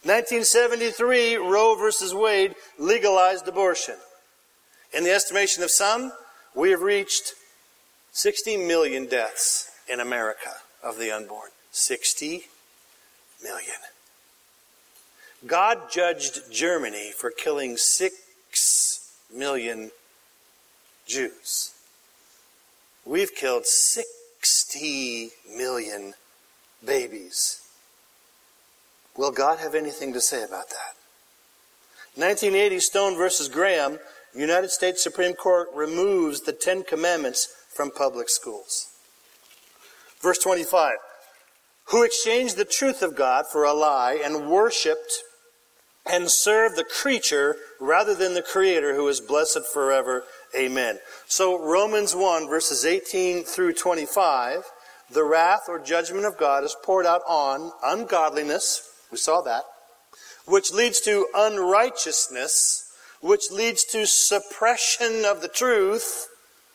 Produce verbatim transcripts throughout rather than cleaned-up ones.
nineteen seventy-three, Roe versus Wade legalized abortion. In the estimation of some, we have reached sixty million deaths in America of the unborn. sixty million. God judged Germany for killing six million Jews. We've killed sixty million babies. Will God have anything to say about that? nineteen eighty, Stone versus Graham, United States Supreme Court removes the Ten Commandments from public schools. Verse twenty-five, who exchanged the truth of God for a lie and worshipped and served the creature rather than the Creator, who is blessed forever. Amen. So Romans one, verses eighteen through twenty-five, the wrath or judgment of God is poured out on ungodliness, we saw that, which leads to unrighteousness, which leads to suppression of the truth,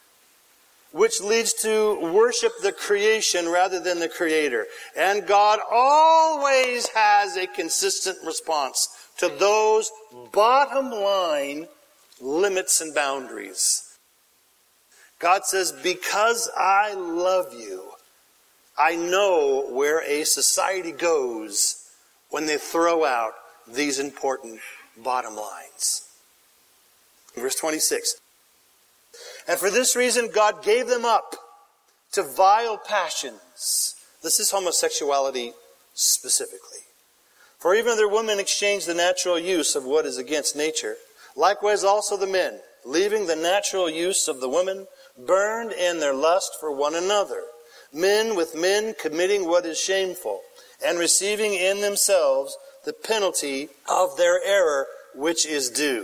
which leads to worship the creation rather than the Creator. And God always has a consistent response to those bottom line limits and boundaries. God says, because I love you, I know where a society goes when they throw out these important bottom lines. Verse twenty-six. And for this reason, God gave them up to vile passions. This is homosexuality specifically. For even other women exchange the natural use of what is against nature. Likewise also the men, leaving the natural use of the women, burned in their lust for one another. Men with men committing what is shameful, and receiving in themselves the penalty of their error, which is due.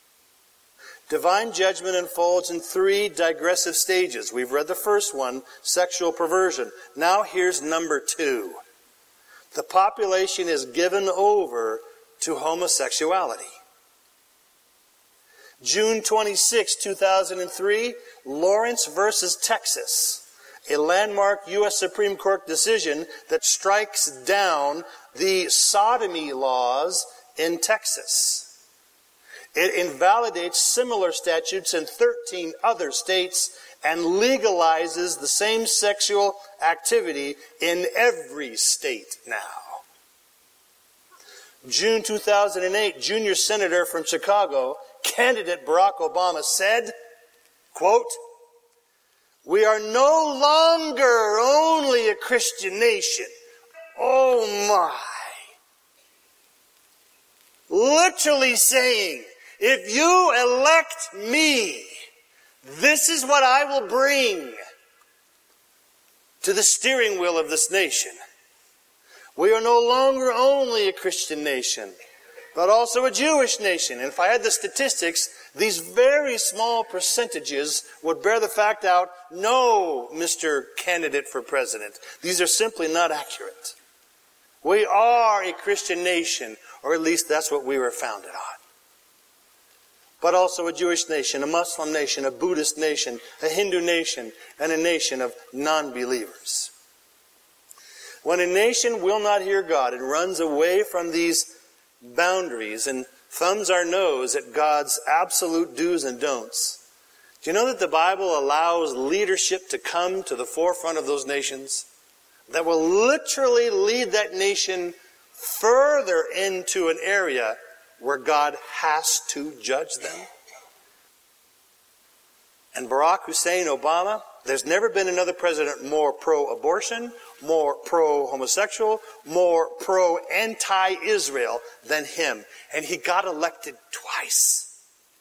Divine judgment unfolds in three digressive stages. We've read the first one, sexual perversion. Now here's number two. The population is given over to homosexuality. June twenty-sixth, two thousand three, Lawrence versus Texas, a landmark U S Supreme Court decision that strikes down the sodomy laws in Texas. It invalidates similar statutes in thirteen other states and legalizes the same sexual activity in every state now. June two thousand eight, junior senator from Chicago, candidate Barack Obama said, quote, "We are no longer only a Christian nation." Oh my. Literally saying, if you elect me, this is what I will bring to the steering wheel of this nation. We are no longer only a Christian nation, but also a Jewish nation. And if I had the statistics, these very small percentages would bear the fact out, no, Mister Candidate for President. These are simply not accurate. We are a Christian nation, or at least that's what we were founded on. But also a Jewish nation, a Muslim nation, a Buddhist nation, a Hindu nation, and a nation of non-believers. When a nation will not hear God and runs away from these boundaries and thumbs our nose at God's absolute do's and don'ts, do you know that the Bible allows leadership to come to the forefront of those nations that will literally lead that nation further into an area where God has to judge them? And Barack Hussein Obama, there's never been another president more pro-abortion, more pro-homosexual, more pro-anti-Israel than him. And he got elected twice.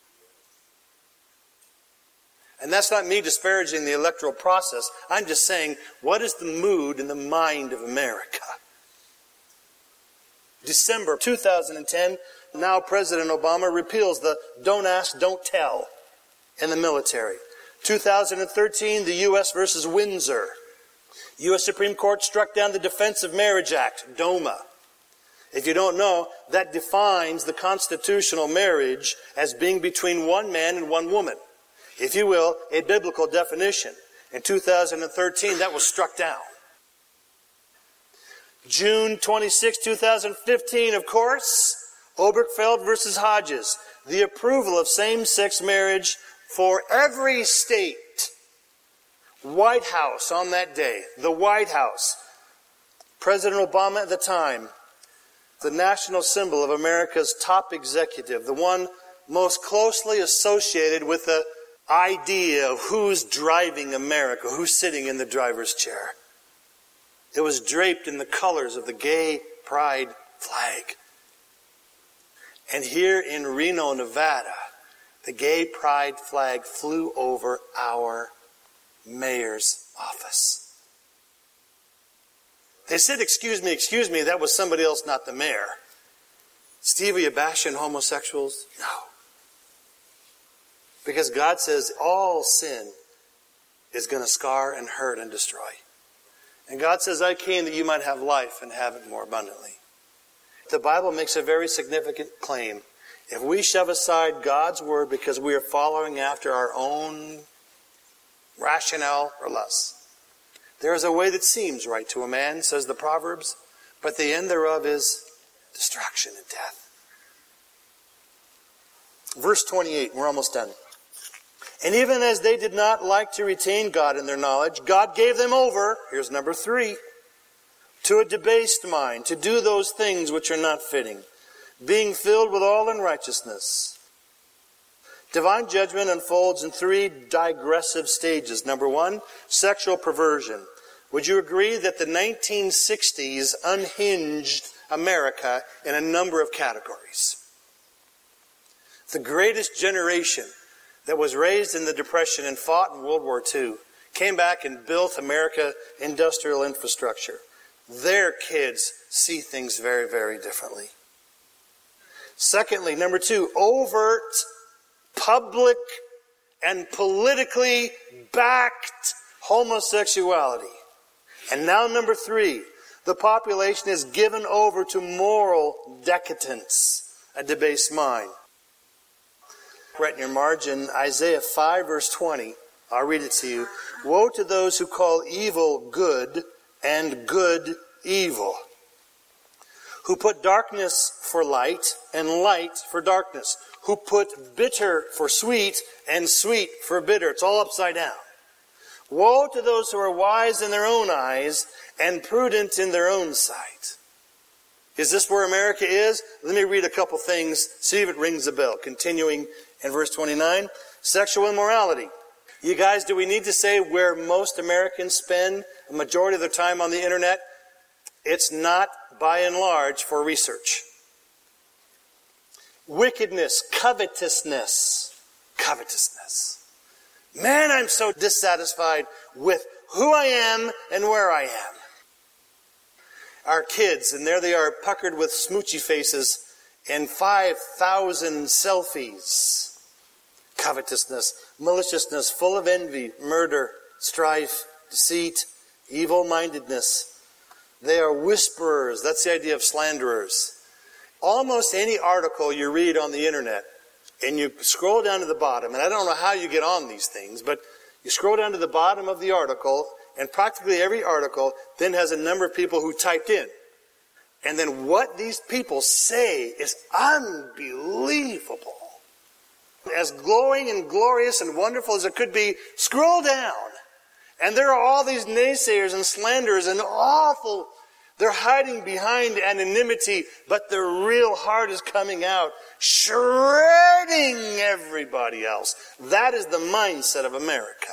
And that's not me disparaging the electoral process. I'm just saying, what is the mood in the mind of America? December two thousand ten, now President Obama repeals the don't ask, don't tell in the military. two thousand thirteen, the U S versus Windsor. U S Supreme Court struck down the Defense of Marriage Act, DOMA. If you don't know, that defines the constitutional marriage as being between one man and one woman. If you will, a biblical definition. In two thousand thirteen, that was struck down. June twenty-sixth, two thousand fifteen, of course, Obergefell versus Hodges. The approval of same-sex marriage for every state. White House on that day. The White House. President Obama at the time. The national symbol of America's top executive. The one most closely associated with the idea of who's driving America, who's sitting in the driver's chair. It was draped in the colors of the gay pride flag. And here in Reno, Nevada, the gay pride flag flew over our mayor's office. They said, excuse me, excuse me, that was somebody else, not the mayor. Steve, are you bashing homosexuals? No. Because God says all sin is going to scar and hurt and destroy. And God says, I came that you might have life and have it more abundantly. The Bible makes a very significant claim. If we shove aside God's word because we are following after our own rationale or lust, there is a way that seems right to a man, says the Proverbs, but the end thereof is destruction and death. Verse twenty-eight, we're almost done. And even as they did not like to retain God in their knowledge, God gave them over, here's number three, to a debased mind, to do those things which are not fitting, being filled with all unrighteousness. Divine judgment unfolds in three digressive stages. Number one, sexual perversion. Would you agree that the nineteen sixties unhinged America in a number of categories? The greatest generation that was raised in the Depression and fought in World War Two came back and built America industrial infrastructure. Their kids see things very, very differently. Secondly, number two, overt, public, and politically backed homosexuality. And now number three, the population is given over to moral decadence, a debased mind. Right in your margin, Isaiah five verse twenty. I'll read it to you. Woe to those who call evil good and good evil, who put darkness for light and light for darkness, who put bitter for sweet and sweet for bitter. It's all upside down. Woe to those who are wise in their own eyes and prudent in their own sight. Is this where America is? Let me read a couple things, see if it rings a bell. Continuing in verse twenty-nine, sexual immorality. You guys, do we need to say where most Americans spend a majority of their time on the internet? It's not, by and large, for research. Wickedness, covetousness, covetousness. Man, I'm so dissatisfied with who I am and where I am. Our kids, and there they are, puckered with smoochy faces and five thousand selfies. Covetousness, maliciousness, full of envy, murder, strife, deceit, evil-mindedness. They are whisperers. That's the idea of slanderers. Almost any article you read on the internet, and you scroll down to the bottom, and I don't know how you get on these things, but you scroll down to the bottom of the article, and practically every article then has a number of people who typed in. And then what these people say is unbelievable. As glowing and glorious and wonderful as it could be, scroll down. And there are all these naysayers and slanderers and awful. They're hiding behind anonymity, but their real heart is coming out, shredding everybody else. That is the mindset of America.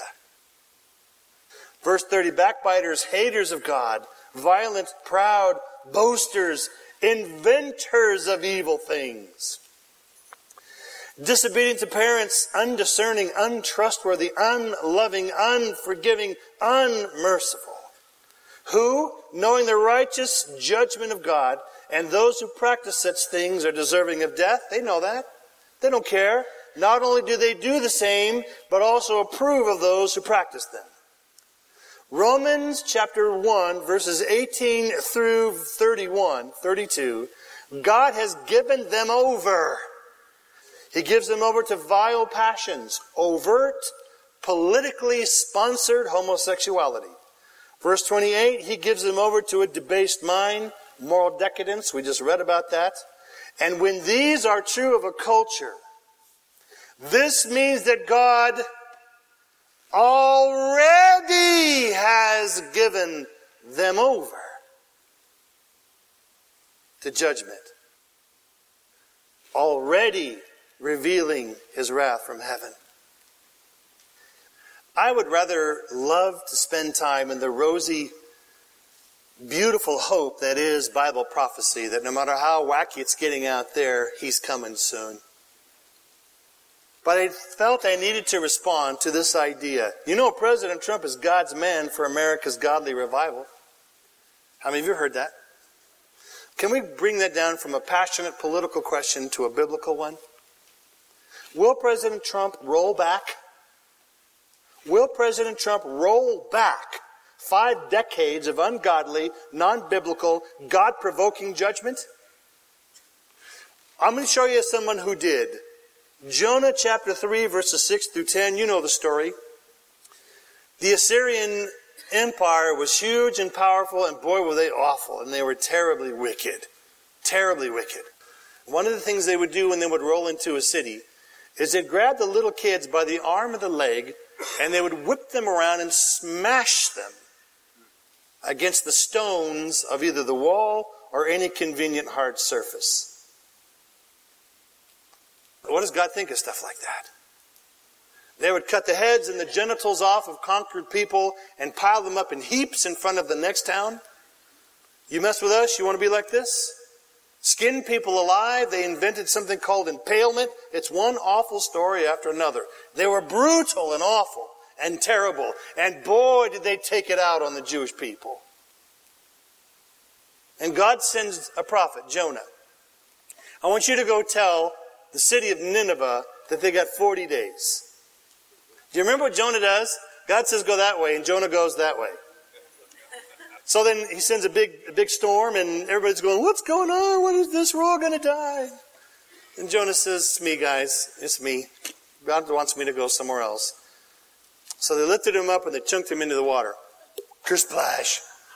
Verse thirty, backbiters, haters of God, violent, proud, boasters, inventors of evil things. Disobedient to parents, undiscerning, untrustworthy, unloving, unforgiving, unmerciful. Who, knowing the righteous judgment of God, and those who practice such things are deserving of death. They know that. They don't care. Not only do they do the same, but also approve of those who practice them. Romans chapter one, verses eighteen through thirty-one, thirty-two, God has given them over. He gives them over to vile passions, overt, politically sponsored homosexuality, Verse twenty-eight, he gives them over to a debased mind, moral decadence. We just read about that. And when these are true of a culture, this means that God already has given them over to judgment. Already revealing his wrath from heaven. I would rather love to spend time in the rosy, beautiful hope that is Bible prophecy, that no matter how wacky it's getting out there, he's coming soon. But I felt I needed to respond to this idea. You know, President Trump is God's man for America's godly revival. How many of you heard that? Can we bring that down from a passionate political question to a biblical one? Will President Trump roll back? Will President Trump roll back five decades of ungodly, non-biblical, God-provoking judgment? I'm going to show you someone who did. Jonah chapter three, verses six through ten. You know the story. The Assyrian Empire was huge and powerful, and boy were they awful, and they were terribly wicked. Terribly wicked. One of the things they would do when they would roll into a city is they'd grab the little kids by the arm or the leg, and they would whip them around and smash them against the stones of either the wall or any convenient hard surface. What does God think of stuff like that? They would cut the heads and the genitals off of conquered people and pile them up in heaps in front of the next town. You mess with us, you want to be like this? Skin people alive. They invented something called impalement. It's one awful story after another. They were brutal and awful and terrible. And boy, did they take it out on the Jewish people. And God sends a prophet, Jonah. I want you to go tell the city of Nineveh that they got forty days. Do you remember what Jonah does? God says go that way, and Jonah goes that way. So then he sends a big, a big storm, and everybody's going, what's going on? What is this? We're all going to die. And Jonah says, it's me, guys. It's me. God wants me to go somewhere else. So they lifted him up, and they chunked him into the water. Kersplash.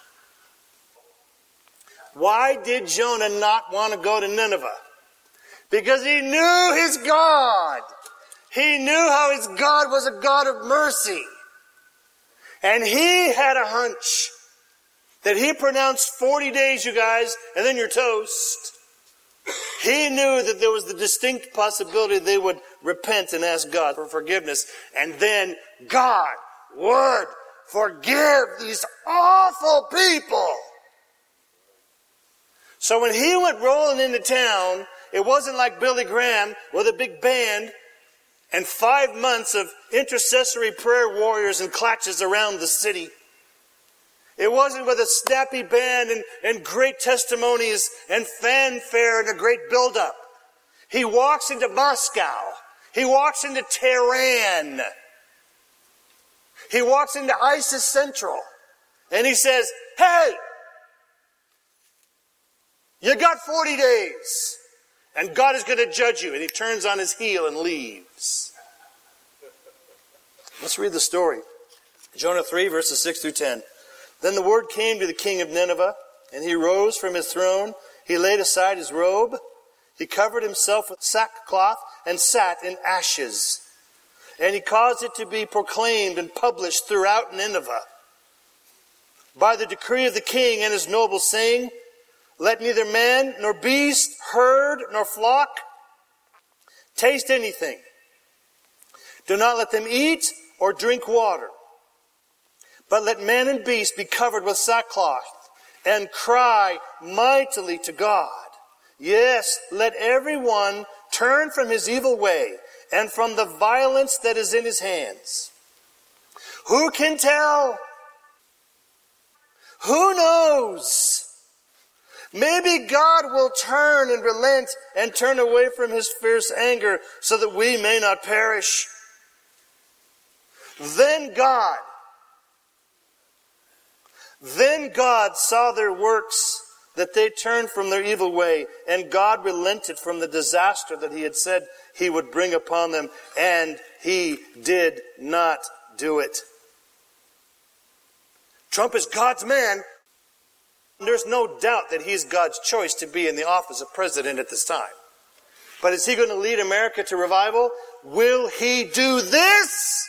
Why did Jonah not want to go to Nineveh? Because he knew his God. He knew how his God was a God of mercy. And he had a hunch that he pronounced forty days, you guys, and then you're toast. He knew that there was the distinct possibility they would repent and ask God for forgiveness. And then God would forgive these awful people. So when he went rolling into town, it wasn't like Billy Graham with a big band and five months of intercessory prayer warriors and clutches around the city. It wasn't with a snappy band and, and great testimonies and fanfare and a great build-up. He walks into Moscow. He walks into Tehran. He walks into ISIS Central. And he says, hey, you got forty days. And God is going to judge you. And he turns on his heel and leaves. Let's read the story. Jonah three, verses six through ten. Then the word came to the king of Nineveh, and he rose from his throne. He laid aside his robe. He covered himself with sackcloth and sat in ashes. And he caused it to be proclaimed and published throughout Nineveh by the decree of the king and his nobles, saying, let neither man nor beast, herd nor flock taste anything. Do not let them eat or drink water. But let man and beast be covered with sackcloth and cry mightily to God. Yes, let everyone turn from his evil way and from the violence that is in his hands. Who can tell? Who knows? Maybe God will turn and relent and turn away from his fierce anger so that we may not perish. Then God, then God saw their works, that they turned from their evil way, and God relented from the disaster that he had said he would bring upon them, and he did not do it. Trump is God's man. There's no doubt that he's God's choice to be in the office of president at this time. But is he going to lead America to revival? Will he do this?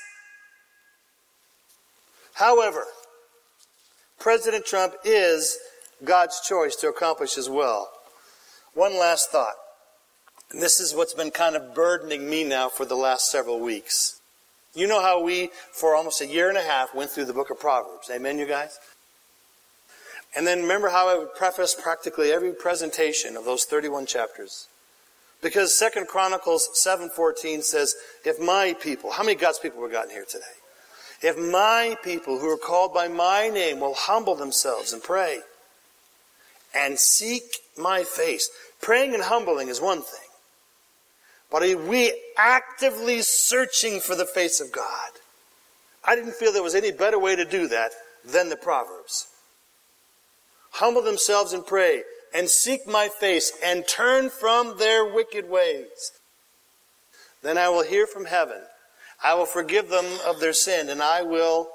However, President Trump is God's choice to accomplish his will. One last thought. And this is what's been kind of burdening me now for the last several weeks. You know how we, for almost a year and a half, went through the book of Proverbs. Amen, you guys? And then remember how I would preface practically every presentation of those thirty-one chapters. Because Second Chronicles seven fourteen says, if my people, how many God's people were gotten here today? If my people who are called by my name will humble themselves and pray and seek my face. Praying and humbling is one thing. But are we actively searching for the face of God? I didn't feel there was any better way to do that than the Proverbs. Humble themselves and pray and seek my face and turn from their wicked ways. Then I will hear from heaven. I will forgive them of their sin, and I will...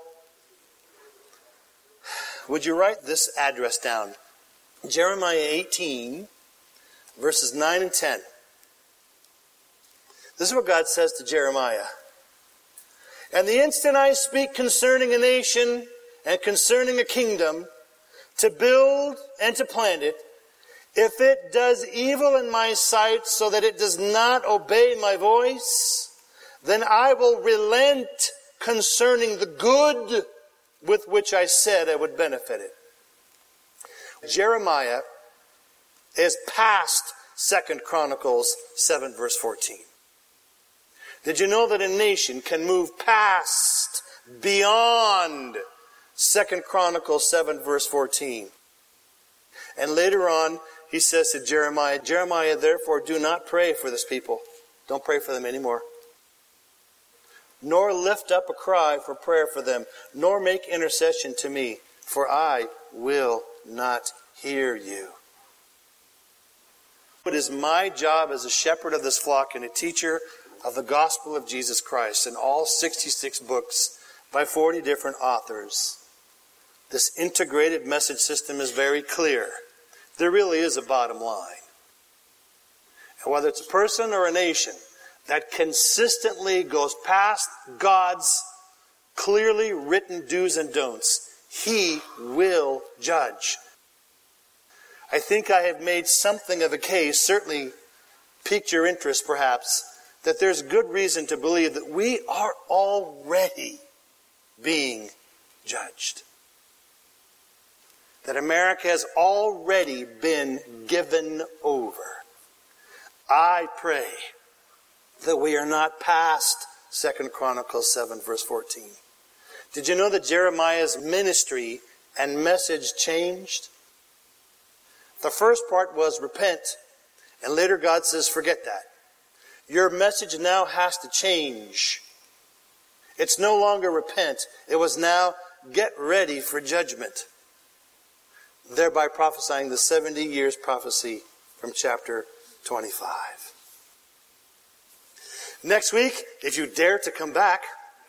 Would you write this address down? Jeremiah eighteen, verses nine and ten. This is what God says to Jeremiah. And the instant I speak concerning a nation and concerning a kingdom, to build and to plant it, if it does evil in my sight so that it does not obey my voice, then I will relent concerning the good with which I said I would benefit it. Jeremiah is past Second Chronicles seven verse fourteen. Did you know that a nation can move past, beyond Second Chronicles seven verse fourteen? And later on, he says to Jeremiah, Jeremiah, therefore do not pray for this people. Don't pray for them anymore. Nor lift up a cry for prayer for them, nor make intercession to me, for I will not hear you. It is my job as a shepherd of this flock and a teacher of the gospel of Jesus Christ in all sixty-six books by forty different authors. This integrated message system is very clear. There really is a bottom line. And whether it's a person or a nation that consistently goes past God's clearly written do's and don'ts, He will judge. I think I have made something of a case, certainly piqued your interest perhaps, that there's good reason to believe that we are already being judged. That America has already been given over. I pray that we are not past Second Chronicles seven verse fourteen. Did you know that Jeremiah's ministry and message changed? The first part was repent, and later God says forget that. Your message now has to change. It's no longer repent. It was now get ready for judgment. Thereby prophesying the seventy years prophecy from chapter twenty-five. Next week, if you dare to come back,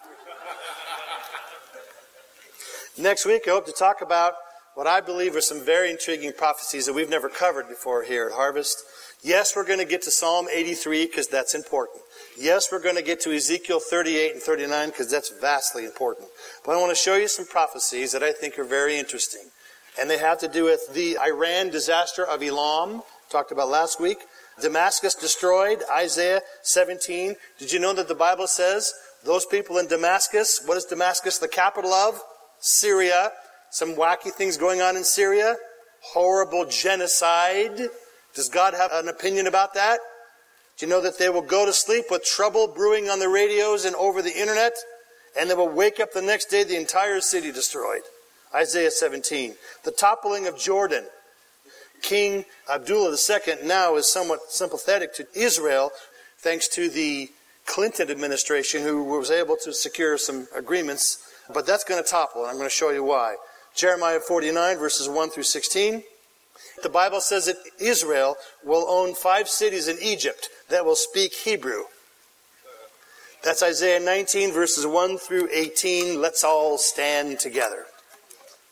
next week I hope to talk about what I believe are some very intriguing prophecies that we've never covered before here at Harvest. Yes, we're going to get to Psalm eighty-three because that's important. Yes, we're going to get to Ezekiel thirty-eight and thirty-nine because that's vastly important. But I want to show you some prophecies that I think are very interesting. And they have to do with the Iran disaster of Elam, talked about last week. Damascus destroyed, Isaiah seventeen. Did you know that the Bible says those people in Damascus, what is Damascus the capital of? Syria. Some wacky things going on in Syria. Horrible genocide. Does God have an opinion about that? Do you know that they will go to sleep with trouble brewing on the radios and over the internet? And they will wake up the next day, the entire city destroyed. Isaiah seventeen. The toppling of Jordan. King Abdullah the Second now is somewhat sympathetic to Israel, thanks to the Clinton administration, who was able to secure some agreements. But that's going to topple, and I'm going to show you why. Jeremiah forty-nine, verses one through sixteen. The Bible says that Israel will own five cities in Egypt that will speak Hebrew. That's Isaiah nineteen, verses one through eighteen. Let's all stand together.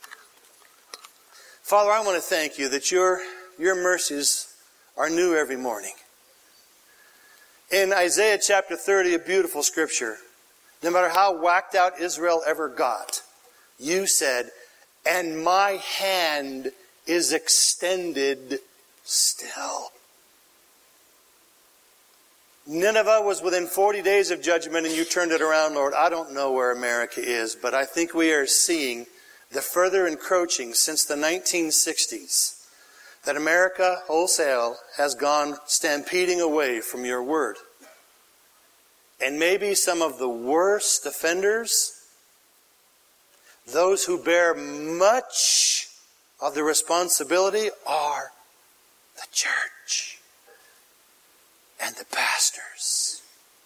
Father, I want to thank you that your, your mercies are new every morning. In Isaiah chapter thirty, a beautiful scripture, no matter how whacked out Israel ever got, you said, and my hand is extended still. Nineveh was within forty days of judgment and you turned it around, Lord. I don't know where America is, but I think we are seeing the further encroaching since the nineteen sixties that America wholesale has gone stampeding away from your word. And maybe some of the worst offenders, those who bear much of the responsibility, are the church and the pastors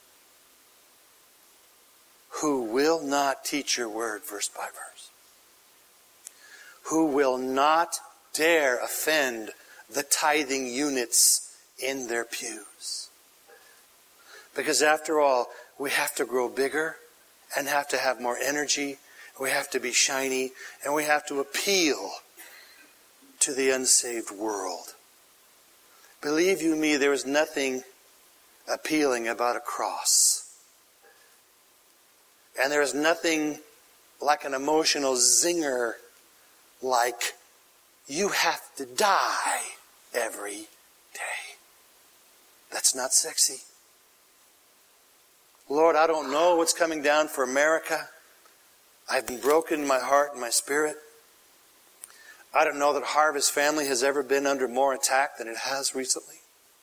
who will not teach your word verse by verse, who will not dare offend the tithing units in their pews. Because after all, we have to grow bigger and have to have more energy. We have to be shiny and we have to appeal to the unsaved world. Believe you me, there is nothing appealing about a cross. And there is nothing like an emotional zinger like you have to die every day. That's not sexy. Lord, I don't know what's coming down for America. I've been broken in my heart and my spirit. I don't know that Harvest Family has ever been under more attack than it has recently.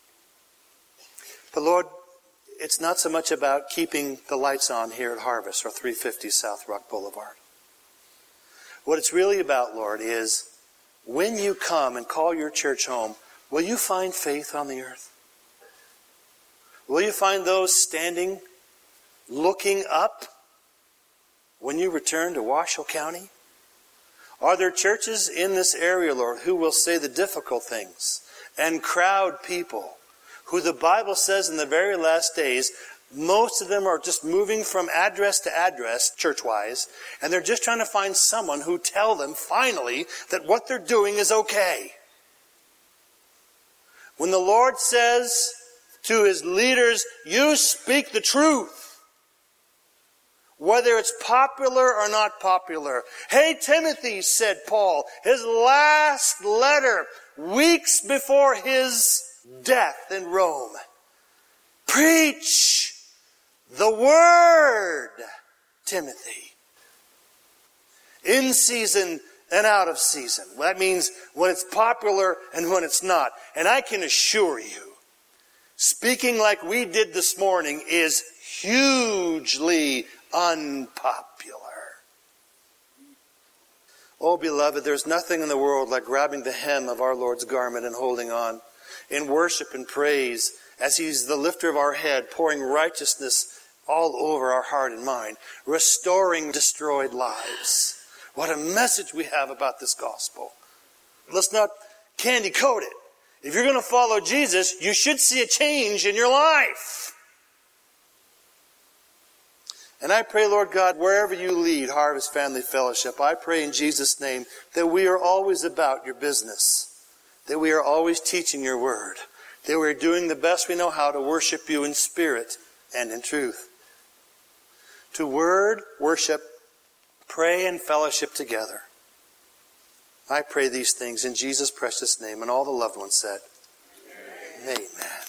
But Lord, it's not so much about keeping the lights on here at Harvest or three fifty South Rock Boulevard. What it's really about, Lord, is when you come and call your church home, will you find faith on the earth? Will you find those standing, looking up when you return to Washoe County? Are there churches in this area, Lord, who will say the difficult things and crowd people who the Bible says in the very last days, most of them are just moving from address to address, church-wise, and they're just trying to find someone who tell them finally that what they're doing is okay. When the Lord says to his leaders, you speak the truth, whether it's popular or not popular. Hey, Timothy, said Paul, his last letter, weeks before his death in Rome. Preach the word, Timothy. In season and out of season. That means when it's popular and when it's not. And I can assure you, speaking like we did this morning is hugely unpopular. Oh, beloved, there's nothing in the world like grabbing the hem of our Lord's garment and holding on in worship and praise as he's the lifter of our head, pouring righteousness all over our heart and mind, restoring destroyed lives. What a message we have about this gospel. Let's not candy coat it. If you're going to follow Jesus, you should see a change in your life. And I pray, Lord God, wherever you lead Harvest Family Fellowship, I pray in Jesus' name that we are always about your business, that we are always teaching your word, that we are doing the best we know how to worship you in spirit and in truth. To word, worship, pray, and fellowship together. I pray these things in Jesus' precious name, and all the loved ones said, Amen. Amen.